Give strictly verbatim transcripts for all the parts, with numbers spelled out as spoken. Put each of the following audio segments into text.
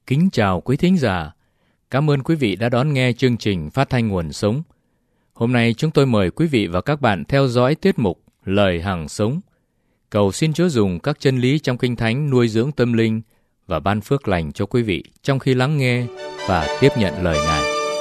Kính chào quý thính giả. Cảm ơn quý vị đã đón nghe chương trình Phát thanh Nguồn Sống. Hôm nay chúng tôi mời quý vị và các bạn theo dõi tiết mục Lời Hằng Sống. Cầu xin Chúa dùng các chân lý trong Kinh Thánh nuôi dưỡng tâm linh và ban phước lành cho quý vị trong khi lắng nghe và tiếp nhận lời Ngài.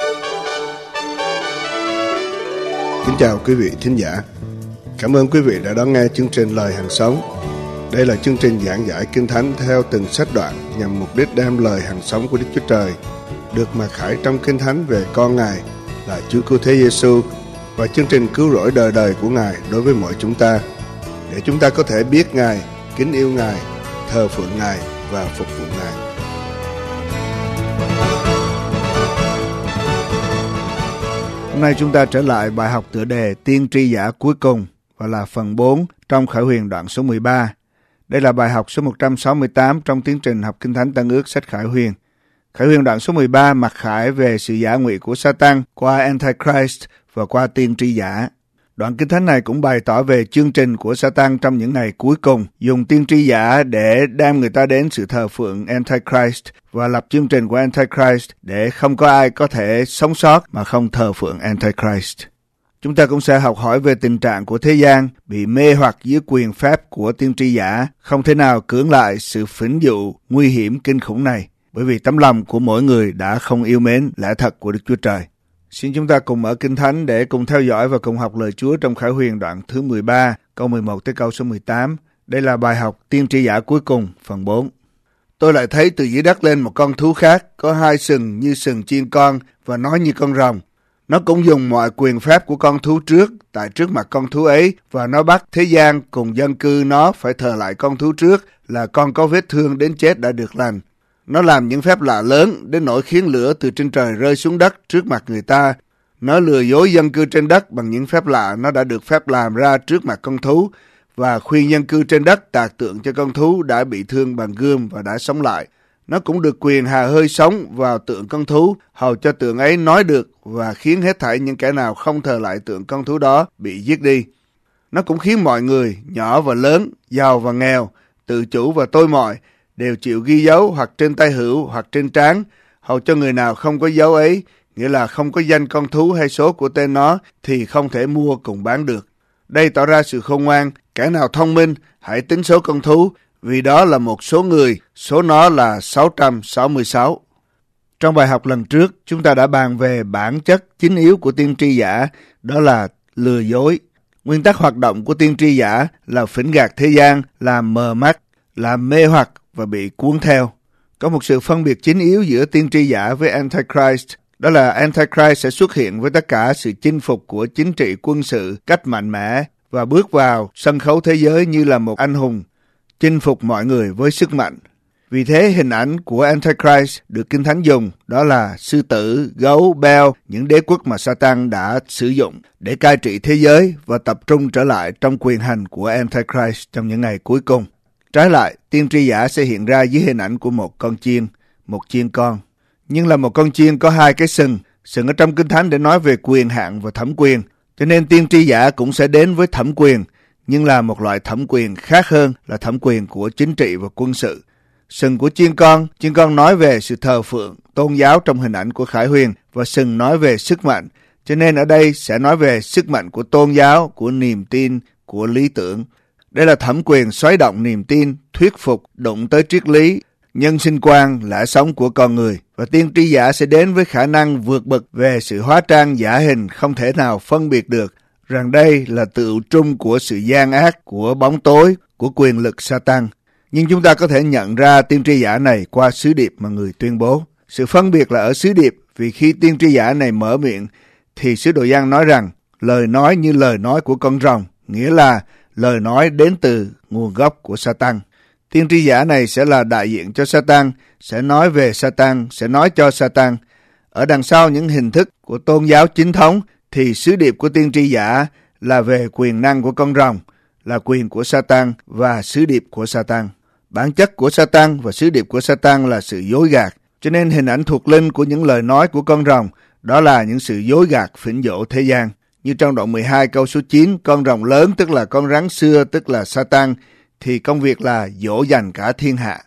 Kính chào quý vị thính giả. Cảm ơn quý vị đã đón nghe chương trình Lời Hằng Sống. Đây là chương trình giảng giải Kinh Thánh theo từng sách đoạn nhằm mục đích đem lời hằng sống của Đức Chúa Trời được mặc khải trong Kinh Thánh về con Ngài là Chúa Cứu Thế Giêsu và chương trình cứu rỗi đời đời của Ngài đối với mọi chúng ta, để chúng ta có thể biết Ngài, kính yêu Ngài, thờ phượng Ngài và phục vụ Ngài. Hôm nay chúng ta trở lại bài học tựa đề Tiên tri giả cuối cùng và là phần bốn trong Khải Huyền đoạn số mười ba. Đây là bài học số một trăm sáu mươi tám trong tiến trình học Kinh Thánh Tân Ước sách Khải Huyền. Khải Huyền đoạn số mười ba mặc khải về sự giả ngụy của Satan qua Antichrist và qua tiên tri giả. Đoạn Kinh Thánh này cũng bày tỏ về chương trình của Satan trong những ngày cuối cùng, dùng tiên tri giả để đem người ta đến sự thờ phượng Antichrist và lập chương trình của Antichrist để không có ai có thể sống sót mà không thờ phượng Antichrist. Chúng ta cũng sẽ học hỏi về tình trạng của thế gian bị mê hoặc dưới quyền phép của tiên tri giả, không thể nào cưỡng lại sự phỉnh dụ nguy hiểm kinh khủng này, bởi vì tấm lòng của mỗi người đã không yêu mến lẽ thật của Đức Chúa Trời. Xin chúng ta cùng mở Kinh Thánh để cùng theo dõi và cùng học lời Chúa trong Khải Huyền đoạn thứ mười ba, câu mười một tới câu số mười tám. Đây là bài học Tiên tri giả cuối cùng, phần bốn. Tôi lại thấy từ dưới đất lên một con thú khác, có hai sừng như sừng chiên con và nói như con rồng. Nó cũng dùng mọi quyền phép của con thú trước, tại trước mặt con thú ấy, và nó bắt thế gian cùng dân cư nó phải thờ lại con thú trước là con có vết thương đến chết đã được lành. Nó làm những phép lạ lớn đến nỗi khiến lửa từ trên trời rơi xuống đất trước mặt người ta. Nó lừa dối dân cư trên đất bằng những phép lạ nó đã được phép làm ra trước mặt con thú, và khuyên dân cư trên đất tạc tượng cho con thú đã bị thương bằng gươm và đã sống lại. Nó cũng được quyền hà hơi sống vào tượng con thú, hầu cho tượng ấy nói được và khiến hết thảy những kẻ nào không thờ lại tượng con thú đó bị giết đi. Nó cũng khiến mọi người, nhỏ và lớn, giàu và nghèo, tự chủ và tôi mọi, đều chịu ghi dấu hoặc trên tay hữu hoặc trên trán, hầu cho người nào không có dấu ấy, nghĩa là không có danh con thú hay số của tên nó, thì không thể mua cùng bán được. Đây tỏ ra sự khôn ngoan, kẻ nào thông minh, hãy tính số con thú, vì đó là một số người, số nó là sáu trăm sáu mươi sáu. Trong bài học lần trước, chúng ta đã bàn về bản chất chính yếu của tiên tri giả, đó là lừa dối. Nguyên tắc hoạt động của tiên tri giả là phỉnh gạt thế gian, làm mờ mắt, làm mê hoặc và bị cuốn theo. Có một sự phân biệt chính yếu giữa tiên tri giả với Antichrist, đó là Antichrist sẽ xuất hiện với tất cả sự chinh phục của chính trị quân sự cách mạnh mẽ và bước vào sân khấu thế giới như là một anh hùng, chinh phục mọi người với sức mạnh. Vì thế hình ảnh của Antichrist được Kinh Thánh dùng đó là sư tử, gấu, beo, những đế quốc mà Satan đã sử dụng để cai trị thế giới và tập trung trở lại trong quyền hành của Antichrist trong những ngày cuối cùng. Trái lại, tiên tri giả sẽ hiện ra dưới hình ảnh của một con chiên, một chiên con. Nhưng là một con chiên có hai cái sừng, sừng ở trong Kinh Thánh để nói về quyền hạn và thẩm quyền. Cho nên tiên tri giả cũng sẽ đến với thẩm quyền, nhưng là một loại thẩm quyền khác hơn là thẩm quyền của chính trị và quân sự. Sừng của chiên con, chiên con nói về sự thờ phượng, tôn giáo trong hình ảnh của Khải Huyền, và sừng nói về sức mạnh. Cho nên ở đây sẽ nói về sức mạnh của tôn giáo, của niềm tin, của lý tưởng. Đây là thẩm quyền xoáy động niềm tin, thuyết phục, đụng tới triết lý, nhân sinh quan, lẽ sống của con người. Và tiên tri giả sẽ đến với khả năng vượt bậc về sự hóa trang giả hình không thể nào phân biệt được rằng đây là tựu trung của sự gian ác, của bóng tối, của quyền lực Satan. Nhưng chúng ta có thể nhận ra tiên tri giả này qua sứ điệp mà người tuyên bố. Sự phân biệt là ở sứ điệp, vì khi tiên tri giả này mở miệng thì sứ đồ Giăng nói rằng lời nói như lời nói của con rồng, nghĩa là lời nói đến từ nguồn gốc của Satan. Tiên tri giả này sẽ là đại diện cho Satan, sẽ nói về Satan, sẽ nói cho Satan. Ở đằng sau những hình thức của tôn giáo chính thống thì sứ điệp của tiên tri giả là về quyền năng của con rồng, là quyền của Satan và sứ điệp của Satan. Bản chất của Satan và sứ điệp của Satan là sự dối gạt. Cho nên hình ảnh thuộc linh của những lời nói của con rồng đó là những sự dối gạt phỉnh dỗ thế gian. Như trong đoạn mười hai câu số chín, con rồng lớn tức là con rắn xưa tức là Satan thì công việc là dỗ dành cả thiên hạ.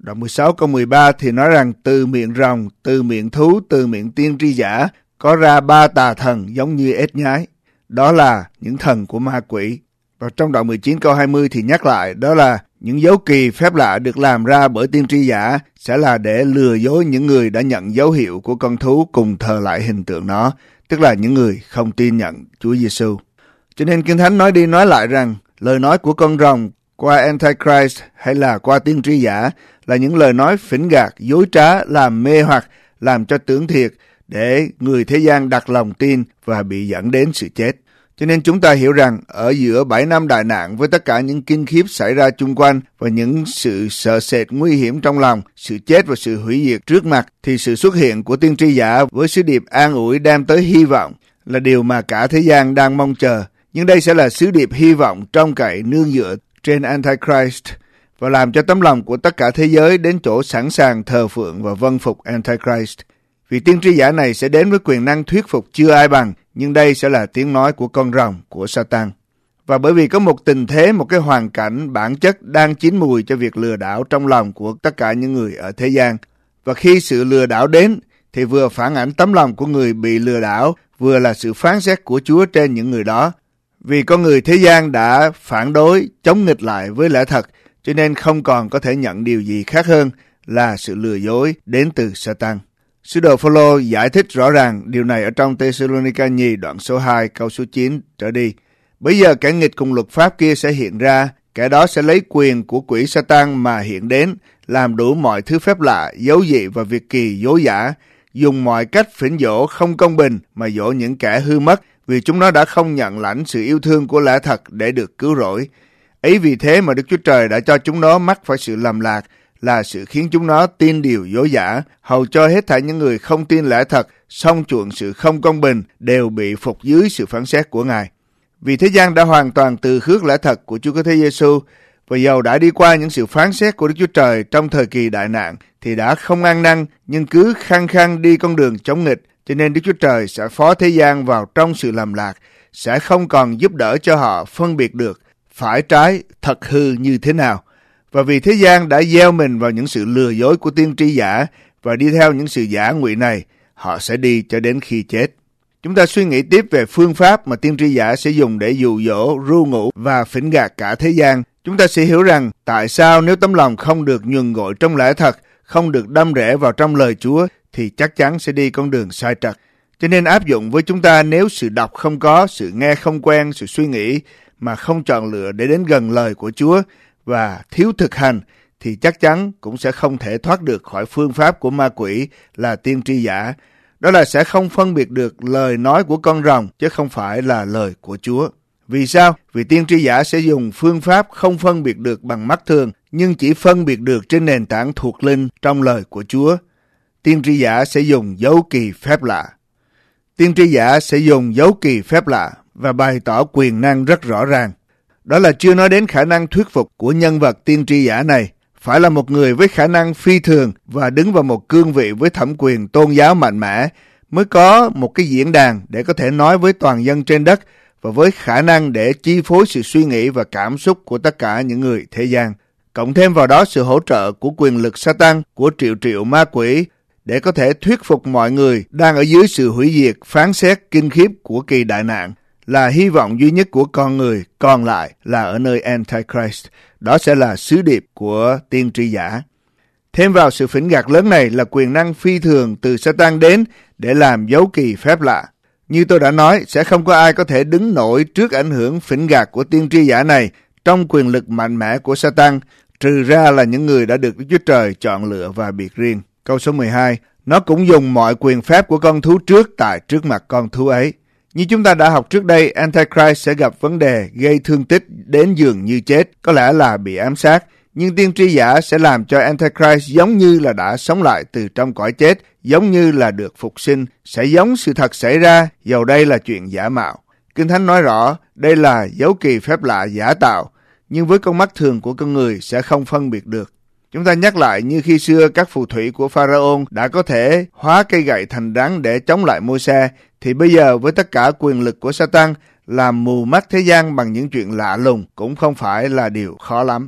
Đoạn mười sáu câu mười ba thì nói rằng từ miệng rồng, từ miệng thú, từ miệng tiên tri giả có ra ba tà thần giống như ếch nhái. Đó là những thần của ma quỷ. Và trong đoạn mười chín câu hai mươi thì nhắc lại đó là những dấu kỳ phép lạ được làm ra bởi tiên tri giả sẽ là để lừa dối những người đã nhận dấu hiệu của con thú cùng thờ lại hình tượng nó, tức là những người không tin nhận Chúa Giêsu. Cho nên Kinh Thánh nói đi nói lại rằng lời nói của con rồng qua Antichrist hay là qua tiên tri giả là những lời nói phỉnh gạt, dối trá, làm mê hoặc, làm cho tưởng thiệt để người thế gian đặt lòng tin và bị dẫn đến sự chết. Cho nên chúng ta hiểu rằng ở giữa bảy năm đại nạn với tất cả những kinh khiếp xảy ra chung quanh và những sự sợ sệt nguy hiểm trong lòng, sự chết và sự hủy diệt trước mặt, thì sự xuất hiện của tiên tri giả với sứ điệp an ủi đem tới hy vọng là điều mà cả thế gian đang mong chờ. Nhưng đây sẽ là sứ điệp hy vọng trông cậy nương dựa trên Antichrist và làm cho tấm lòng của tất cả thế giới đến chỗ sẵn sàng thờ phượng và vâng phục Antichrist. Vì tiên tri giả này sẽ đến với quyền năng thuyết phục chưa ai bằng, nhưng đây sẽ là tiếng nói của con rồng, của Satan. Và bởi vì có một tình thế, một cái hoàn cảnh bản chất đang chín mùi cho việc lừa đảo trong lòng của tất cả những người ở thế gian. Và khi sự lừa đảo đến, thì vừa phản ảnh tấm lòng của người bị lừa đảo, vừa là sự phán xét của Chúa trên những người đó. Vì con người thế gian đã phản đối, chống nghịch lại với lẽ thật, cho nên không còn có thể nhận điều gì khác hơn là sự lừa dối đến từ Satan. Sứ đồ Phôlô giải thích rõ ràng điều này ở trong Tê-sê-lô-ni-ca nhì đoạn số hai câu số chín trở đi. Bây giờ kẻ nghịch cùng luật pháp kia sẽ hiện ra, kẻ đó sẽ lấy quyền của quỷ Satan mà hiện đến, làm đủ mọi thứ phép lạ, dấu dị và việc kỳ dối giả, dùng mọi cách phỉnh dỗ không công bình mà dỗ những kẻ hư mất, vì chúng nó đã không nhận lãnh sự yêu thương của lẽ thật để được cứu rỗi. Ấy vì thế mà Đức Chúa Trời đã cho chúng nó mắc phải sự lầm lạc, là sự khiến chúng nó tin điều dối giả, hầu cho hết thảy những người không tin lẽ thật, song chuộng sự không công bình, đều bị phục dưới sự phán xét của Ngài. Vì thế gian đã hoàn toàn từ khước lẽ thật của Chúa Cứu Thế Giêsu, và dầu đã đi qua những sự phán xét của Đức Chúa Trời trong thời kỳ đại nạn, thì đã không ăn năn, nhưng cứ khăng khăng đi con đường chống nghịch, cho nên Đức Chúa Trời sẽ phó thế gian vào trong sự lầm lạc, sẽ không còn giúp đỡ cho họ phân biệt được phải trái, thật hư như thế nào. Và vì thế gian đã gieo mình vào những sự lừa dối của tiên tri giả và đi theo những sự giả ngụy này, họ sẽ đi cho đến khi chết. Chúng ta suy nghĩ tiếp về phương pháp mà tiên tri giả sẽ dùng để dụ dỗ, ru ngủ và phỉnh gạt cả thế gian. Chúng ta sẽ hiểu rằng tại sao nếu tấm lòng không được nhuần gội trong lẽ thật, không được đâm rễ vào trong lời Chúa, thì chắc chắn sẽ đi con đường sai trật. Cho nên áp dụng với chúng ta, nếu sự đọc không có, sự nghe không quen, sự suy nghĩ mà không chọn lựa để đến gần lời của Chúa và thiếu thực hành, thì chắc chắn cũng sẽ không thể thoát được khỏi phương pháp của ma quỷ là tiên tri giả. Đó là sẽ không phân biệt được lời nói của con rồng chứ không phải là lời của Chúa. Vì sao? Vì tiên tri giả sẽ dùng phương pháp không phân biệt được bằng mắt thường, nhưng chỉ phân biệt được trên nền tảng thuộc linh trong lời của Chúa. Tiên tri giả sẽ dùng dấu kỳ phép lạ. Tiên tri giả sẽ dùng dấu kỳ phép lạ và bày tỏ quyền năng rất rõ ràng. Đó là chưa nói đến khả năng thuyết phục của nhân vật tiên tri giả này. Phải là một người với khả năng phi thường và đứng vào một cương vị với thẩm quyền tôn giáo mạnh mẽ mới có một cái diễn đàn để có thể nói với toàn dân trên đất và với khả năng để chi phối sự suy nghĩ và cảm xúc của tất cả những người thế gian. Cộng thêm vào đó sự hỗ trợ của quyền lực Satan, của triệu triệu ma quỷ để có thể thuyết phục mọi người đang ở dưới sự hủy diệt, phán xét kinh khiếp của kỳ đại nạn, là hy vọng duy nhất của con người, còn lại là ở nơi Antichrist. Đó sẽ là sứ điệp của tiên tri giả. Thêm vào sự phỉnh gạt lớn này là quyền năng phi thường từ Satan đến để làm dấu kỳ phép lạ. Như tôi đã nói, sẽ không có ai có thể đứng nổi trước ảnh hưởng phỉnh gạt của tiên tri giả này trong quyền lực mạnh mẽ của Satan, trừ ra là những người đã được Đức Chúa Trời chọn lựa và biệt riêng. Câu số mười hai, nó cũng dùng mọi quyền phép của con thú trước tại trước mặt con thú ấy. Như chúng ta đã học trước đây, Antichrist sẽ gặp vấn đề gây thương tích đến dường như chết, có lẽ là bị ám sát. Nhưng tiên tri giả sẽ làm cho Antichrist giống như là đã sống lại từ trong cõi chết, giống như là được phục sinh, sẽ giống sự thật xảy ra, dầu đây là chuyện giả mạo. Kinh Thánh nói rõ, đây là dấu kỳ phép lạ giả tạo, nhưng với con mắt thường của con người sẽ không phân biệt được. Chúng ta nhắc lại như khi xưa các phù thủy của Pharaoh đã có thể hóa cây gậy thành rắn để chống lại Môi-se, thì bây giờ với tất cả quyền lực của Satan làm mù mắt thế gian bằng những chuyện lạ lùng cũng không phải là điều khó lắm.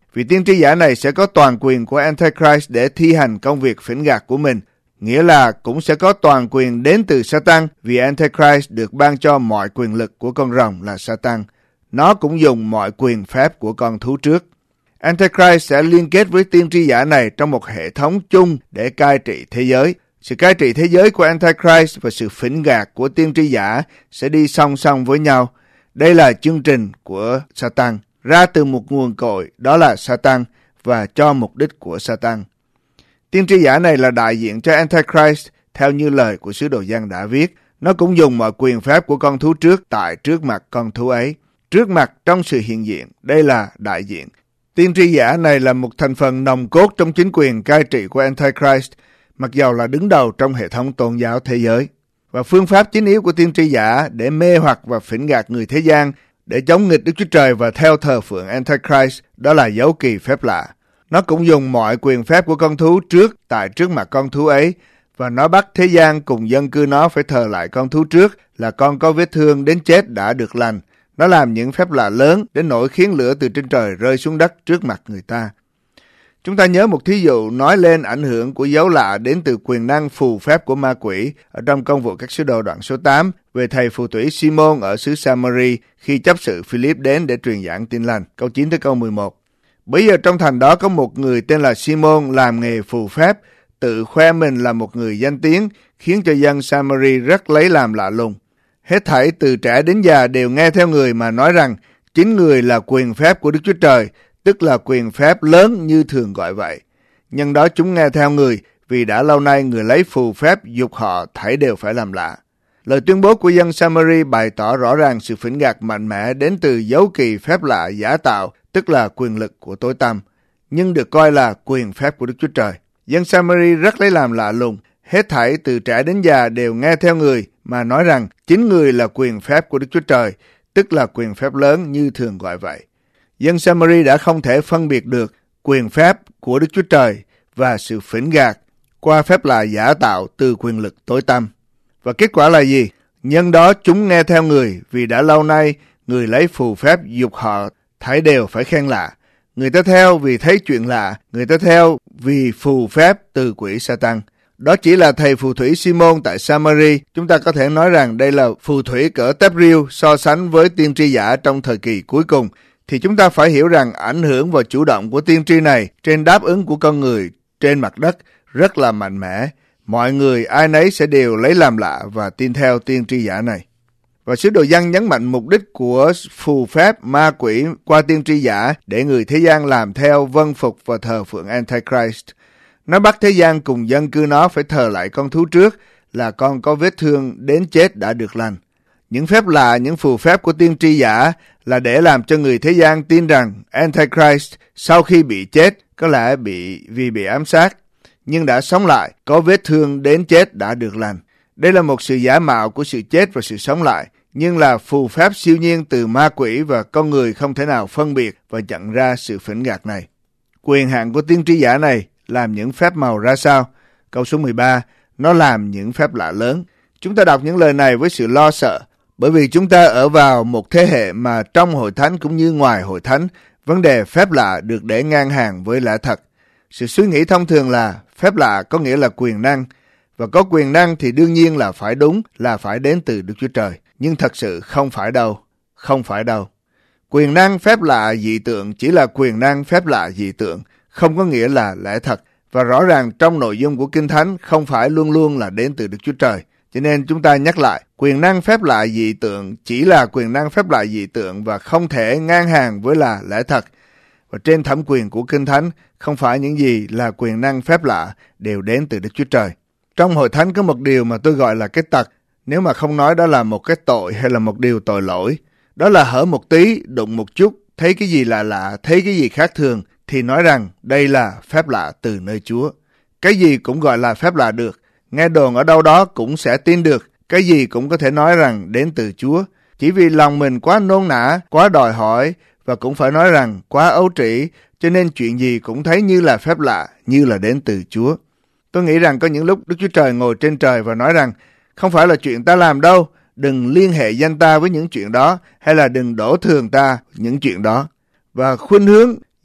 Vị tiên tri giả này sẽ có toàn quyền của Antichrist để thi hành công việc phỉnh gạt của mình, nghĩa là cũng sẽ có toàn quyền đến từ Satan, vì Antichrist được ban cho mọi quyền lực của con rồng là Satan. Nó cũng dùng mọi quyền phép của con thú trước. Antichrist sẽ liên kết với tiên tri giả này trong một hệ thống chung để cai trị thế giới. Sự cai trị thế giới của Antichrist và sự phỉnh gạt của tiên tri giả sẽ đi song song với nhau. Đây là chương trình của Satan, ra từ một nguồn cội, đó là Satan, và cho mục đích của Satan. Tiên tri giả này là đại diện cho Antichrist, theo như lời của sứ đồ Giăng đã viết. Nó cũng dùng mọi quyền phép của con thú trước tại trước mặt con thú ấy. Trước mặt trong sự hiện diện, đây là đại diện. Tiên tri giả này là một thành phần nòng cốt trong chính quyền cai trị của Antichrist, mặc dầu là đứng đầu trong hệ thống tôn giáo thế giới. Và phương pháp chính yếu của tiên tri giả để mê hoặc và phỉnh gạt người thế gian, để chống nghịch Đức Chúa Trời và theo thờ phượng Antichrist, đó là dấu kỳ phép lạ. Nó cũng dùng mọi quyền phép của con thú trước tại trước mặt con thú ấy, và nó bắt thế gian cùng dân cư nó phải thờ lại con thú trước là con có vết thương đến chết đã được lành. Nó làm những phép lạ lớn đến nỗi khiến lửa từ trên trời rơi xuống đất trước mặt người ta. Chúng ta nhớ một thí dụ nói lên ảnh hưởng của dấu lạ đến từ quyền năng phù phép của ma quỷ ở trong Công vụ các sứ đồ đoạn số tám về thầy phù thủy Simon ở xứ Samari khi chấp sự Philip đến để truyền giảng tin lành. Câu chín tới câu mười một. Bây giờ trong thành đó có một người tên là Simon làm nghề phù phép, tự khoe mình là một người danh tiếng, khiến cho dân Samari rất lấy làm lạ lùng. Hết thảy từ trẻ đến già đều nghe theo người mà nói rằng chính người là quyền phép của Đức Chúa Trời, tức là quyền phép lớn như thường gọi vậy. Nhân đó chúng nghe theo người, vì đã lâu nay người lấy phù phép dục họ thảy đều phải làm lạ. Lời tuyên bố của dân Samari bày tỏ rõ ràng sự phỉnh gạt mạnh mẽ đến từ dấu kỳ phép lạ giả tạo, tức là quyền lực của tối tăm, nhưng được coi là quyền phép của Đức Chúa Trời. Dân Samari rất lấy làm lạ lùng. Hết thảy từ trẻ đến già đều nghe theo người mà nói rằng chính người là quyền phép của Đức Chúa Trời, tức là quyền phép lớn như thường gọi vậy. Dân Samari đã không thể phân biệt được quyền phép của Đức Chúa Trời và sự phỉnh gạt qua phép lạ giả tạo từ quyền lực tối tăm. Và kết quả là gì? Nhân đó chúng nghe theo người, vì đã lâu nay người lấy phù phép dục họ thảy đều phải khen lạ. Người ta theo vì thấy chuyện lạ, người ta theo vì phù phép từ quỷ Satan. Đó chỉ là thầy phù thủy Simon tại Samari. Chúng ta có thể nói rằng đây là phù thủy cỡ tép riêu so sánh với tiên tri giả trong thời kỳ cuối cùng. Thì chúng ta phải hiểu rằng ảnh hưởng và chủ động của tiên tri này trên đáp ứng của con người trên mặt đất rất là mạnh mẽ. Mọi người ai nấy sẽ đều lấy làm lạ và tin theo tiên tri giả này. Và sứ đồ Giăng nhấn mạnh mục đích của phù phép ma quỷ qua tiên tri giả để người thế gian làm theo, vâng phục và thờ phượng Antichrist. Nó bắt thế gian cùng dân cư nó phải thờ lại con thú trước là con có vết thương đến chết đã được lành. Những phép lạ, những phù phép của tiên tri giả là để làm cho người thế gian tin rằng Antichrist sau khi bị chết, có lẽ bị vì bị ám sát, nhưng đã sống lại, có vết thương đến chết đã được lành. Đây là một sự giả mạo của sự chết và sự sống lại, nhưng là phù phép siêu nhiên từ ma quỷ và con người không thể nào phân biệt và nhận ra sự phỉnh gạt này. Quyền hạn của tiên tri giả này làm những phép màu ra sao? Câu số mười ba, nó làm những phép lạ lớn. Chúng ta đọc những lời này với sự lo sợ, bởi vì chúng ta ở vào một thế hệ mà trong hội thánh cũng như ngoài hội thánh, vấn đề phép lạ được để ngang hàng với lẽ thật. Sự suy nghĩ thông thường là phép lạ có nghĩa là quyền năng, và có quyền năng thì đương nhiên là phải đúng, là phải đến từ Đức Chúa Trời. Nhưng thật sự không phải đâu, không phải đâu. Quyền năng phép lạ dị tượng chỉ là quyền năng phép lạ dị tượng, không có nghĩa là lẽ thật. Và rõ ràng trong nội dung của Kinh Thánh không phải luôn luôn là đến từ Đức Chúa Trời. Cho nên chúng ta nhắc lại, quyền năng phép lạ dị tượng chỉ là quyền năng phép lạ dị tượng và không thể ngang hàng với là lẽ thật. Và trên thẩm quyền của Kinh Thánh, không phải những gì là quyền năng phép lạ đều đến từ Đức Chúa Trời. Trong hội thánh có một điều mà tôi gọi là cái tật, nếu mà không nói đó là một cái tội hay là một điều tội lỗi. Đó là hở một tí, đụng một chút, thấy cái gì lạ lạ, thấy cái gì khác thường, thì nói rằng đây là phép lạ từ nơi Chúa. Cái gì cũng gọi là phép lạ được, nghe đồn ở đâu đó cũng sẽ tin được, cái gì cũng có thể nói rằng đến từ Chúa. Chỉ vì lòng mình quá nôn nã, quá đòi hỏi, và cũng phải nói rằng quá ấu trĩ, cho nên chuyện gì cũng thấy như là phép lạ, như là đến từ Chúa. Tôi nghĩ rằng có những lúc Đức Chúa Trời ngồi trên trời và nói rằng, không phải là chuyện ta làm đâu, đừng liên hệ danh ta với những chuyện đó, hay là đừng đổ thường ta những chuyện đó. Và khuynh hướng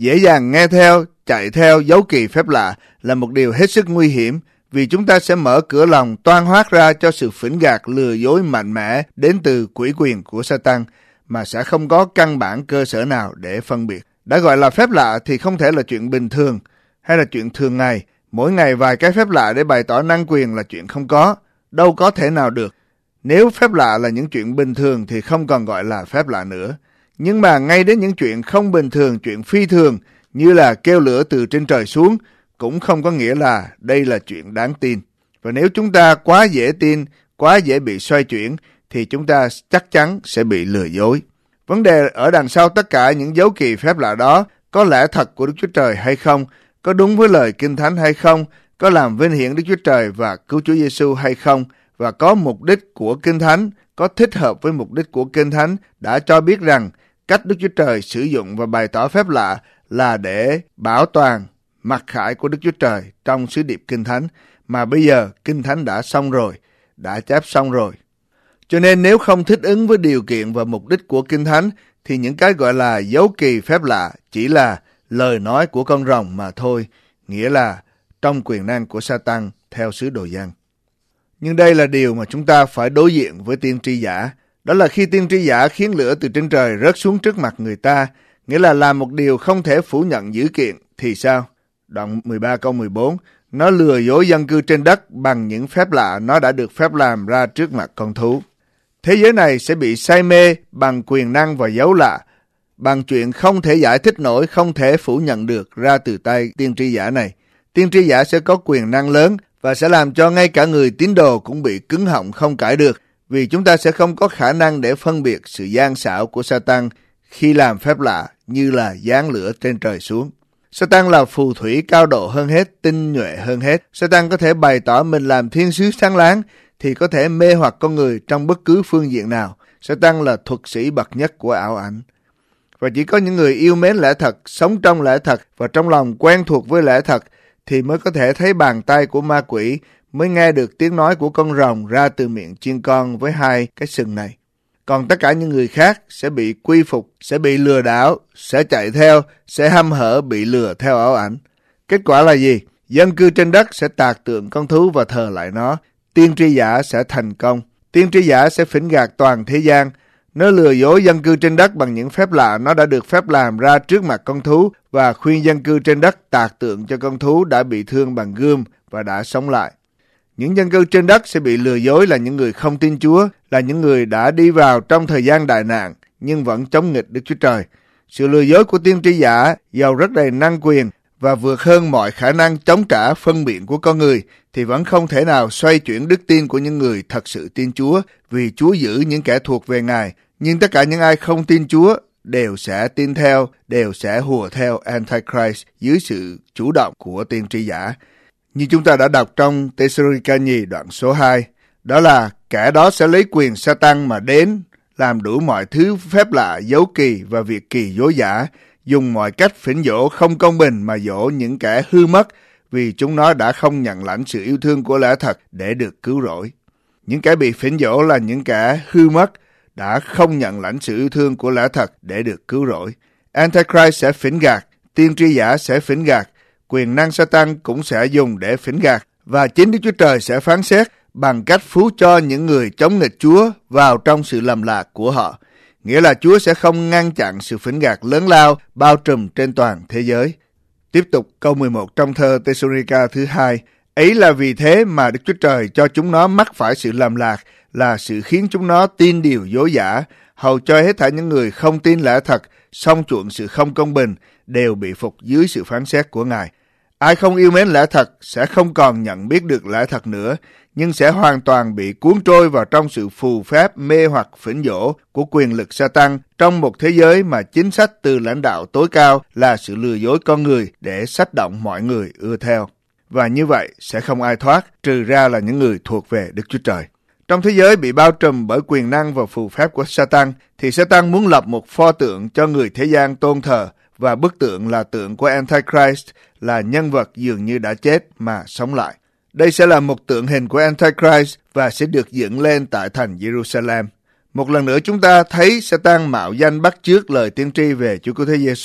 Dễ dàng nghe theo, chạy theo dấu kỳ phép lạ là một điều hết sức nguy hiểm, vì chúng ta sẽ mở cửa lòng toan hoác ra cho sự phỉnh gạt lừa dối mạnh mẽ đến từ quỷ quyền của Satan, mà sẽ không có căn bản cơ sở nào để phân biệt. Đã gọi là phép lạ thì không thể là chuyện bình thường hay là chuyện thường ngày. Mỗi ngày vài cái phép lạ để bày tỏ năng quyền là chuyện không có, đâu có thể nào được. Nếu phép lạ là những chuyện bình thường thì không còn gọi là phép lạ nữa. Nhưng mà ngay đến những chuyện không bình thường, chuyện phi thường như là kêu lửa từ trên trời xuống cũng không có nghĩa là đây là chuyện đáng tin. Và nếu chúng ta quá dễ tin, quá dễ bị xoay chuyển thì chúng ta chắc chắn sẽ bị lừa dối. Vấn đề ở đằng sau tất cả những dấu kỳ phép lạ đó có lẽ thật của Đức Chúa Trời hay không, có đúng với lời Kinh Thánh hay không, có làm vinh hiển Đức Chúa Trời và cứu Chúa Giêsu hay không, và có mục đích của Kinh Thánh, có thích hợp với mục đích của Kinh Thánh đã cho biết rằng cách Đức Chúa Trời sử dụng và bày tỏ phép lạ là để bảo toàn mặc khải của Đức Chúa Trời trong sứ điệp Kinh Thánh, mà bây giờ Kinh Thánh đã xong rồi, đã chép xong rồi. Cho nên nếu không thích ứng với điều kiện và mục đích của Kinh Thánh thì những cái gọi là dấu kỳ phép lạ chỉ là lời nói của con rồng mà thôi, nghĩa là trong quyền năng của Satan theo sứ đồ Giăng. Nhưng đây là điều mà chúng ta phải đối diện với tiên tri giả. Đó là khi tiên tri giả khiến lửa từ trên trời rớt xuống trước mặt người ta, nghĩa là làm một điều không thể phủ nhận dữ kiện, thì sao? Đoạn mười ba câu mười bốn, nó lừa dối dân cư trên đất bằng những phép lạ nó đã được phép làm ra trước mặt con thú. Thế giới này sẽ bị say mê bằng quyền năng và dấu lạ, bằng chuyện không thể giải thích nổi, không thể phủ nhận được ra từ tay tiên tri giả này. Tiên tri giả sẽ có quyền năng lớn và sẽ làm cho ngay cả người tín đồ cũng bị cứng họng không cãi được, vì chúng ta sẽ không có khả năng để phân biệt sự gian xảo của Satan khi làm phép lạ như là giáng lửa trên trời xuống. Satan là phù thủy cao độ hơn hết, tinh nhuệ hơn hết. Satan có thể bày tỏ mình làm thiên sứ sáng láng, thì có thể mê hoặc con người trong bất cứ phương diện nào. Satan là thuật sĩ bậc nhất của ảo ảnh. Và chỉ có những người yêu mến lẽ thật, sống trong lẽ thật và trong lòng quen thuộc với lẽ thật thì mới có thể thấy bàn tay của ma quỷ, mới nghe được tiếng nói của con rồng ra từ miệng chiên con với hai cái sừng này. Còn tất cả những người khác sẽ bị quy phục, sẽ bị lừa đảo, sẽ chạy theo, sẽ hăm hở bị lừa theo ảo ảnh. Kết quả là gì? Dân cư trên đất sẽ tạc tượng con thú và thờ lại nó. Tiên tri giả sẽ thành công. Tiên tri giả sẽ phỉnh gạt toàn thế gian. Nó lừa dối dân cư trên đất bằng những phép lạ nó đã được phép làm ra trước mặt con thú và khuyên dân cư trên đất tạc tượng cho con thú đã bị thương bằng gươm và đã sống lại. Những dân cư trên đất sẽ bị lừa dối là những người không tin Chúa, là những người đã đi vào trong thời gian đại nạn nhưng vẫn chống nghịch Đức Chúa Trời. Sự lừa dối của tiên tri giả giàu rất đầy năng quyền và vượt hơn mọi khả năng chống trả phân biện của con người thì vẫn không thể nào xoay chuyển đức tin của những người thật sự tin Chúa, vì Chúa giữ những kẻ thuộc về Ngài. Nhưng tất cả những ai không tin Chúa đều sẽ tin theo, đều sẽ hùa theo Antichrist dưới sự chủ động của tiên tri giả. Như chúng ta đã đọc trong Tê-sơ-ri-ca nhì đoạn số hai, đó là kẻ đó sẽ lấy quyền Sa-tăng mà đến, làm đủ mọi thứ phép lạ, dấu kỳ và việc kỳ dối giả, dùng mọi cách phỉnh dỗ không công bình mà dỗ những kẻ hư mất, vì chúng nó đã không nhận lãnh sự yêu thương của lẽ thật để được cứu rỗi. Những kẻ bị phỉnh dỗ là những kẻ hư mất, đã không nhận lãnh sự yêu thương của lẽ thật để được cứu rỗi. Antichrist sẽ phỉnh gạt, tiên tri giả sẽ phỉnh gạt, quyền năng Sa-tan cũng sẽ dùng để phỉnh gạt, và chính Đức Chúa Trời sẽ phán xét bằng cách phú cho những người chống nghịch Chúa vào trong sự lầm lạc của họ. Nghĩa là Chúa sẽ không ngăn chặn sự phỉnh gạt lớn lao bao trùm trên toàn thế giới. Tiếp tục câu mười một trong thơ Tê-sô-ri-ca thứ hai. Ấy là vì thế mà Đức Chúa Trời cho chúng nó mắc phải sự lầm lạc, là sự khiến chúng nó tin điều dối giả, hầu cho hết thảy những người không tin lẽ thật, song chuộng sự không công bình, đều bị phục dưới sự phán xét của Ngài. Ai không yêu mến lẽ thật sẽ không còn nhận biết được lẽ thật nữa, nhưng sẽ hoàn toàn bị cuốn trôi vào trong sự phù phép mê hoặc phỉnh dỗ của quyền lực Sa-tan trong một thế giới mà chính sách từ lãnh đạo tối cao là sự lừa dối con người để xách động mọi người ưa theo. Và như vậy sẽ không ai thoát, trừ ra là những người thuộc về Đức Chúa Trời. Trong thế giới bị bao trùm bởi quyền năng và phù phép của Sa-tan, thì Sa-tan muốn lập một pho tượng cho người thế gian tôn thờ, và bức tượng là tượng của Antichrist, là nhân vật dường như đã chết mà sống lại. Đây sẽ là một tượng hình của Antichrist và sẽ được dựng lên tại thành Jerusalem. Một lần nữa chúng ta thấy Sa-tan mạo danh bắt chước lời tiên tri về Chúa Cứu Thế Giêsu.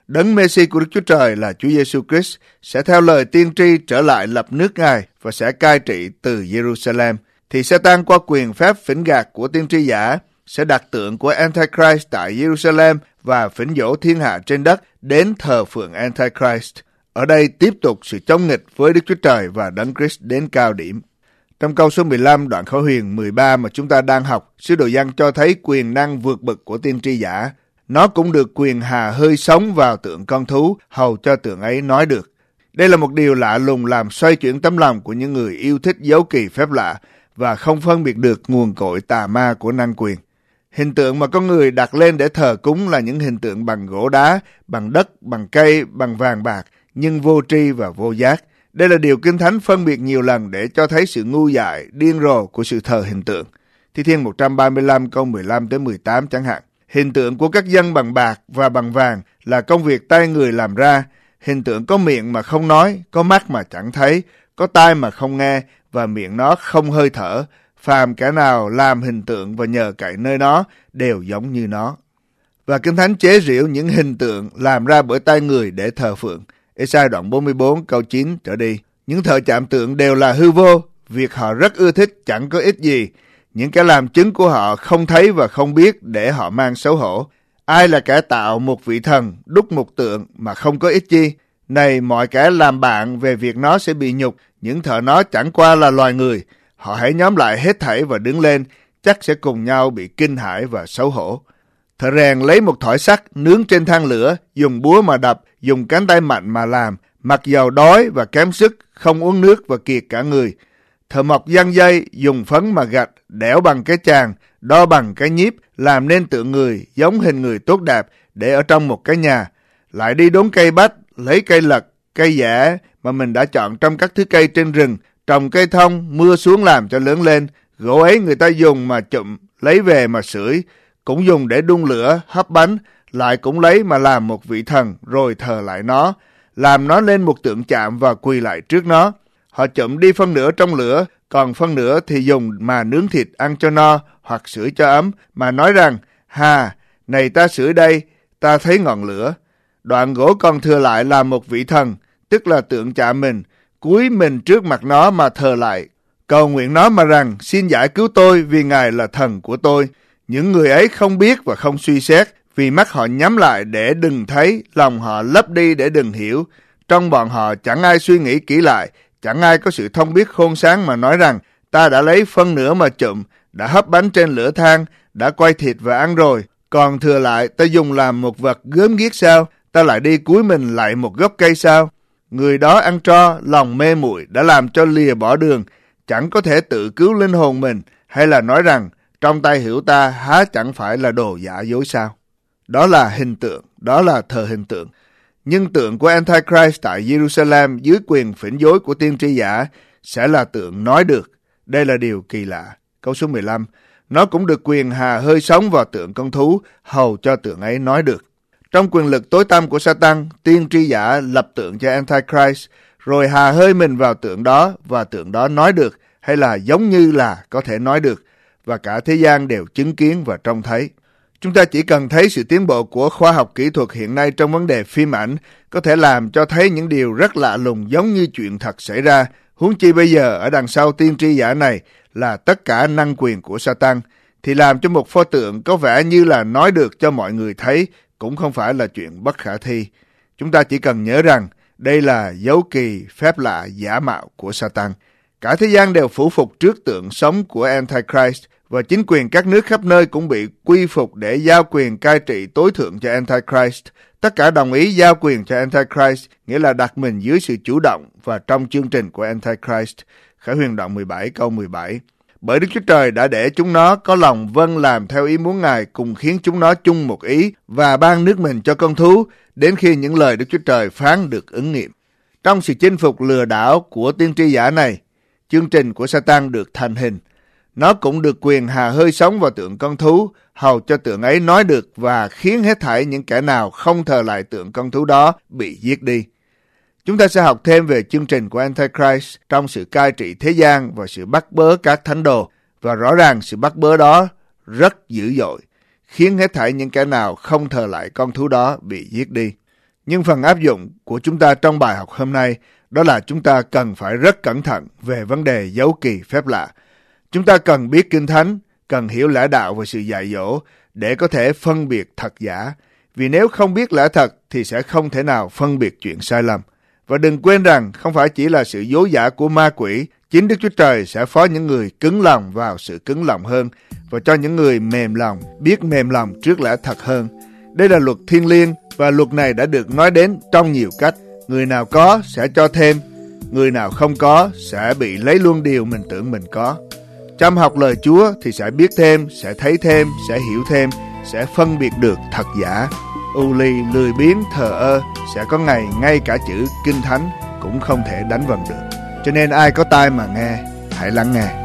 Đấng Messi của Đức Chúa Trời là Chúa Giêsu Christ sẽ theo lời tiên tri trở lại lập nước Ngài và sẽ cai trị từ Jerusalem, thì Satan qua quyền phép phỉnh gạt của tiên tri giả sẽ đặt tượng của Antichrist tại Jerusalem và phỉnh dỗ thiên hạ trên đất đến thờ phượng Antichrist. Ở đây tiếp tục sự chống nghịch với Đức Chúa Trời và Đấng Christ đến cao điểm. Trong câu số mười lăm đoạn Khải Huyền mười ba mà chúng ta đang học, sứ đồ Giăng cho thấy quyền năng vượt bậc của tiên tri giả. Nó cũng được quyền hà hơi sống vào tượng con thú, hầu cho tượng ấy nói được. Đây là một điều lạ lùng làm xoay chuyển tấm lòng của những người yêu thích dấu kỳ phép lạ và không phân biệt được nguồn cội tà ma của năng quyền. Hình tượng mà con người đặt lên để thờ cúng là những hình tượng bằng gỗ đá, bằng đất, bằng cây, bằng vàng bạc, nhưng vô tri và vô giác. Đây là điều Kinh Thánh phân biệt nhiều lần để cho thấy sự ngu dại, điên rồ của sự thờ hình tượng. Thi Thiên một trăm ba mươi lăm câu mười lăm tới mười tám chẳng hạn. Hình tượng của các dân bằng bạc và bằng vàng là công việc tay người làm ra. Hình tượng có miệng mà không nói, có mắt mà chẳng thấy, có tai mà không nghe và miệng nó không hơi thở. Phàm kẻ nào làm hình tượng và nhờ cậy nơi nó đều giống như nó. Và Kinh Thánh chế giễu những hình tượng làm ra bởi tay người để thờ phượng. Ê-sai đoạn bốn mươi bốn câu chín trở đi. Những thợ chạm tượng đều là hư vô, việc họ rất ưa thích chẳng có ích gì. Những kẻ làm chứng của họ không thấy và không biết để họ mang xấu hổ. Ai là kẻ tạo một vị thần, đúc một tượng mà không có ích chi? Này mọi kẻ làm bạn về việc nó sẽ bị nhục, những thợ nó chẳng qua là loài người. Họ hãy nhóm lại hết thảy và đứng lên, chắc sẽ cùng nhau bị kinh hãi và xấu hổ. Thợ rèn lấy một thỏi sắt nướng trên than lửa, dùng búa mà đập, dùng cánh tay mạnh mà làm, mặc dầu đói và kém sức, không uống nước và kiệt cả người. Thợ mộc giăng dây, dùng phấn mà gạch, đẽo bằng cái chàng, đo bằng cái nhíp, làm nên tượng người, giống hình người tốt đẹp, để ở trong một cái nhà. Lại đi đốn cây bách, lấy cây lật, cây dẻ mà mình đã chọn trong các thứ cây trên rừng, trồng cây thông, mưa xuống làm cho lớn lên. Gỗ ấy người ta dùng mà chụm, lấy về mà sưởi, cũng dùng để đun lửa, hấp bánh, lại cũng lấy mà làm một vị thần, rồi thờ lại nó, làm nó lên một tượng chạm và quỳ lại trước nó. Họ chụm đi phân nửa trong lửa, còn phân nửa thì dùng mà nướng thịt ăn cho no, hoặc sưởi cho ấm, mà nói rằng, hà, này ta sưởi đây, ta thấy ngọn lửa. Đoạn gỗ còn thừa lại là một vị thần, tức là tượng chạm mình, cúi mình trước mặt nó mà thờ lại, cầu nguyện nó mà rằng, xin giải cứu tôi vì Ngài là thần của tôi. Những người ấy không biết và không suy xét, vì mắt họ nhắm lại để đừng thấy, lòng họ lấp đi để đừng hiểu. Trong bọn họ chẳng ai suy nghĩ kỹ lại, chẳng ai có sự thông biết khôn sáng mà nói rằng, ta đã lấy phân nửa mà chụm, đã hấp bánh trên lửa than, đã quay thịt và ăn rồi, còn thừa lại ta dùng làm một vật gớm ghiếc sao, ta lại đi cúi mình lại một gốc cây sao. Người đó ăn tro, lòng mê muội đã làm cho lìa bỏ đường, chẳng có thể tự cứu linh hồn mình, hay là nói rằng, trong tay hữu ta há chẳng phải là đồ giả dối sao. Đó là hình tượng, đó là thờ hình tượng. Nhưng tượng của Antichrist tại Jerusalem dưới quyền phỉnh dối của tiên tri giả sẽ là tượng nói được. Đây là điều kỳ lạ. Câu số mười lăm. Nó cũng được quyền hà hơi sống vào tượng con thú, hầu cho tượng ấy nói được. Trong quyền lực tối tăm của Satan, tiên tri giả lập tượng cho Antichrist, rồi hà hơi mình vào tượng đó, và tượng đó nói được, hay là giống như là có thể nói được, và cả thế gian đều chứng kiến và trông thấy. Chúng ta chỉ cần thấy sự tiến bộ của khoa học kỹ thuật hiện nay trong vấn đề phim ảnh có thể làm cho thấy những điều rất lạ lùng giống như chuyện thật xảy ra. Huống chi bây giờ ở đằng sau tiên tri giả này là tất cả năng quyền của Satan, thì làm cho một pho tượng có vẻ như là nói được cho mọi người thấy cũng không phải là chuyện bất khả thi. Chúng ta chỉ cần nhớ rằng đây là dấu kỳ phép lạ giả mạo của Satan. Cả thế gian đều phủ phục trước tượng sống của Antichrist, và chính quyền các nước khắp nơi cũng bị quy phục để giao quyền cai trị tối thượng cho Antichrist. Tất cả đồng ý giao quyền cho Antichrist, nghĩa là đặt mình dưới sự chủ động và trong chương trình của Antichrist. Khải Huyền đoạn mười bảy câu mười bảy. Bởi Đức Chúa Trời đã để chúng nó có lòng vâng làm theo ý muốn Ngài, cùng khiến chúng nó chung một ý và ban nước mình cho con thú, đến khi những lời Đức Chúa Trời phán được ứng nghiệm. Trong sự chinh phục lừa đảo của tiên tri giả này, chương trình của Satan được thành hình. Nó cũng được quyền hà hơi sống vào tượng con thú, hầu cho tượng ấy nói được và khiến hết thảy những kẻ nào không thờ lại tượng con thú đó bị giết đi. Chúng ta sẽ học thêm về chương trình của Antichrist trong sự cai trị thế gian và sự bắt bớ các thánh đồ. Và rõ ràng sự bắt bớ đó rất dữ dội, khiến hết thảy những kẻ nào không thờ lại con thú đó bị giết đi. Nhưng phần áp dụng của chúng ta trong bài học hôm nay đó là chúng ta cần phải rất cẩn thận về vấn đề dấu kỳ phép lạ. Chúng ta cần biết Kinh Thánh, cần hiểu lẽ đạo và sự dạy dỗ để có thể phân biệt thật giả. Vì nếu không biết lẽ thật thì sẽ không thể nào phân biệt chuyện sai lầm. Và đừng quên rằng không phải chỉ là sự dối giả của ma quỷ, chính Đức Chúa Trời sẽ phó những người cứng lòng vào sự cứng lòng hơn và cho những người mềm lòng biết mềm lòng trước lẽ thật hơn. Đây là luật thiêng liêng và luật này đã được nói đến trong nhiều cách. Người nào có sẽ cho thêm, người nào không có sẽ bị lấy luôn điều mình tưởng mình có. Chăm học lời Chúa thì sẽ biết thêm, sẽ thấy thêm, sẽ hiểu thêm, sẽ phân biệt được thật giả. U ly, lười biếng, thờ ơ sẽ có ngày ngay cả chữ Kinh Thánh cũng không thể đánh vần được. Cho nên ai có tai mà nghe, hãy lắng nghe.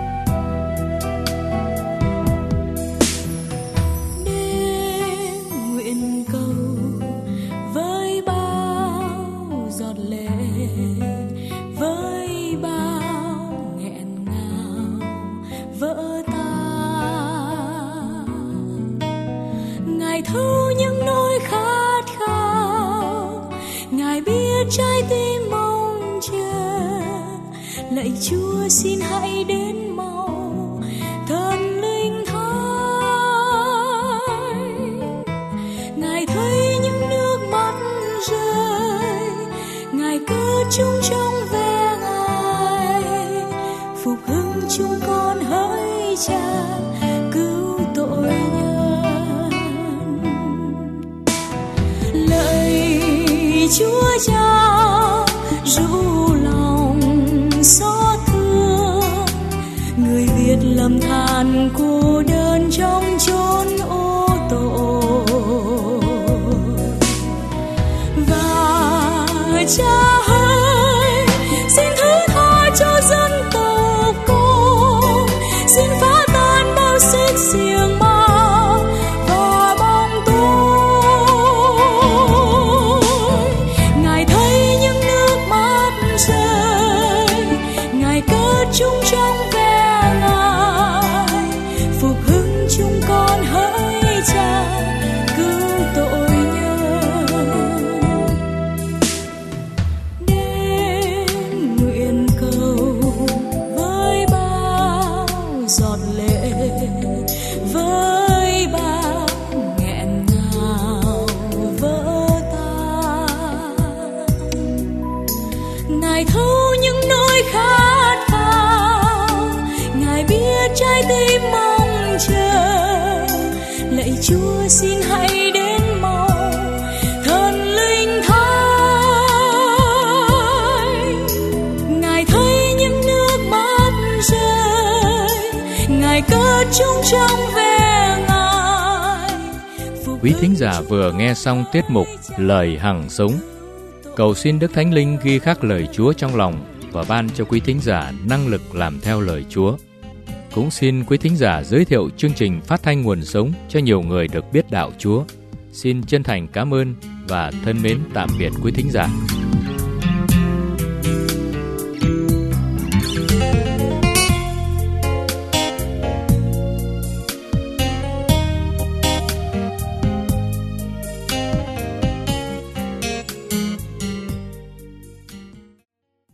Thu những nỗi khát khao, Ngài biết trái tim mong chờ. Lạy Chúa xin hãy đến mau, thần linh thánh. Ngài thấy những nước mắt rơi, Ngài cất chúng trong ve Ngài, phục hưng chúng con hỡi Cha, cứu tội nhân. Chúa Cha ru lòng xót thương, người Việt lầm than cô đơn trong chốn ô tội. Và Cha ơi, xin thứ tha cho dân tộc con, xin phá tan bao xích xiềng ma. Chúng trong ve Ngài, phục hưng chúng con hỡi Cha, cứu tội nhân. Đến nguyện cầu với bao giọt lệ, với bao nghẹn ngào vỡ tan. Ngài thấu những nỗi khát, trái tim mong chờ. Lạy Chúa xin hãy đến mau, thần linh thánh. Ngài thấy những nước mắt rơi, Ngài cất chúng trong ve Ngài. Quý thính giả vừa nghe xong tiết mục Lời Hằng Sống. Cầu xin Đức Thánh Linh ghi khắc lời Chúa trong lòng và ban cho quý thính giả năng lực làm theo lời Chúa. Cũng xin quý thính giả giới thiệu chương trình Phát thanh Nguồn Sống cho nhiều người được biết đạo Chúa. Xin chân thành cảm ơn và thân mến tạm biệt quý thính giả.